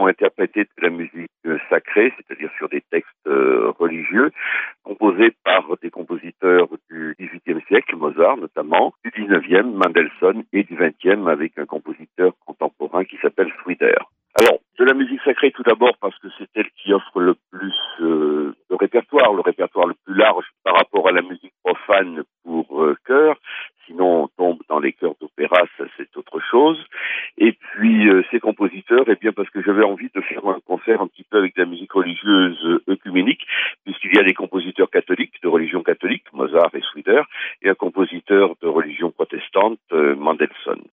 ont interprété de la musique sacrée, c'est-à-dire sur des textes religieux, composés par des compositeurs du XVIIIe siècle, Mozart notamment, du XIXe, Mendelssohn, et du XXe avec un compositeur contemporain qui s'appelle Schwider. Alors, de la musique sacrée tout d'abord parce que c'est elle qui offre le plus le répertoire le plus large par rapport à la musique profane pour chœur. Sinon, on tombe dans les chœurs d'opéra, ça c'est autre chose. Et puis, ces compositeurs, eh bien parce que j'avais envie de faire un concert un petit peu avec de la musique religieuse œcuménique, puisqu'il y a des compositeurs catholiques, de religion catholique, Mozart et Schwider, et un compositeur de religion protestante, Mendelssohn.